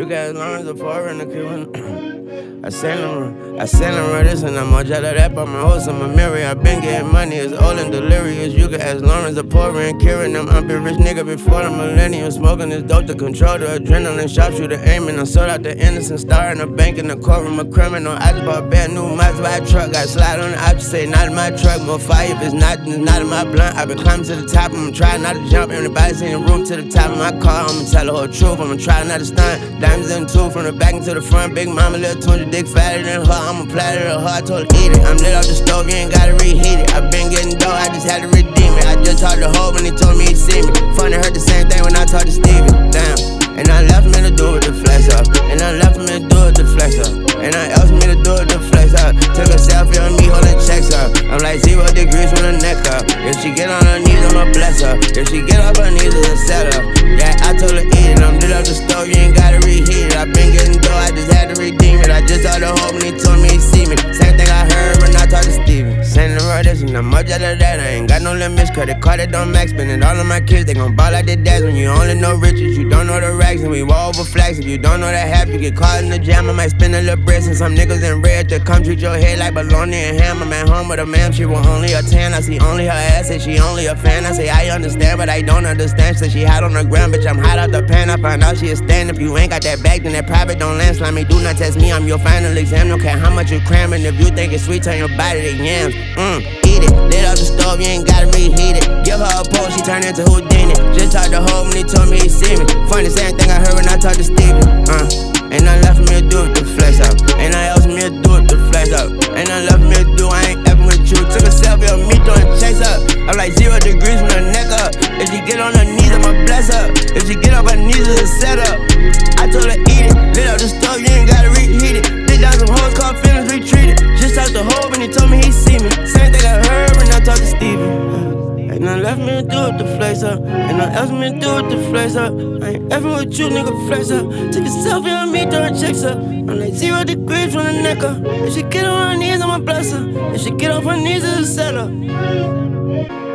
You got as long as a foreign to kill. I send them this and I'm all jet of that, but my host in my mirror. I been getting money, it's old and delirious. You can ask Lawrence, the poor and curing them. I'm been rich nigga before the millennium. Smoking this dope to control the adrenaline. Sharpshooter aiming, I sold out the innocent. Star in the bank in the courtroom, a criminal. I just bought a brand new Maserati truck. Got slide on the option, say not in my truck. More fire if it's not in my blunt. I've been climbing to the top, I'ma try not to jump. Everybody's in the room to the top of my car. I'ma tell the whole truth, I'ma try not to stunt. Diamonds in two, from the back into the front. Big mama, little 200 dick fatter than her. I'ma platter her, I told her eat it. I'm lit off the stove, you ain't gotta reheat it. I been getting dough, I just had to redeem it. I just talked to Hope when he told me he see me. Funny, heard the same thing when I talked to Stevie. Damn. And I left me to do with the flex up. And I left me to do with the flex up. And I asked me to do with the flex up. Took a selfie on me holding checks up. I'm like 0 degrees from the neck up. If she get on her knees, I'ma bless her. If she get off her knees, it's a setup. Yeah, I told her eat it. I'm lit off the stove, you ain't gotta reheat it. I been getting dough, I just had to redeem it. I just talked to Hope when he told me he see me. Same thing I heard when I talked to Steven. Sending her this and I'm much out of that. I ain't got no limits, credit card it don't max. Spending all of my kids, they gon' ball like their dads. When you only know riches, you don't know the racks. And we walk over flags, if you don't know that half, you get caught in the jam. I might spend a little bread and some niggas in red to come treat your head like bologna and ham. I'm at home with a ma'am, she was only a 10. I see only her ass, say she only a fan. I say I understand, but I don't understand. Say she hot on the ground, bitch, I'm hot out the pan. I find out she a stand. If you ain't got that bag, then that private don't land. Slimy, do not test me, I'm your final exam. Don't care how much you cramming. If you think it's sweet, turn your body to yams. Eat it, lit off the stove, you ain't gotta reheat it. Give her a pole, she turned into Houdini. Just talked to Hope when he told me he see me. Funny, same thing I heard when I talked to Stevie. And I left me to do with the flex up. And I asked me to do with the flex up. And I left me to do, I ain't effing with you. Took a selfie of me throwing chase up. I'm like 0 degrees from the neck up. If she get on her knees, I'ma bless her. If she get off her knees, it's a setup. I told her eat it, lit up the stove, you ain't gotta reheat it. Dig down some hoes, called feelings retreated. Just talked to Hope and he told me he see me. Same thing I heard when I talked to Stevie. And I left me to do with the flex up. And I asked me to do with the flex up. I ain't effing with you, nigga, flex up. Took a selfie on me, throwing checks up. I'm like 0 degrees from the neck up. If she get on her knees, I'ma bless her. If she get off her knees, it's a setup.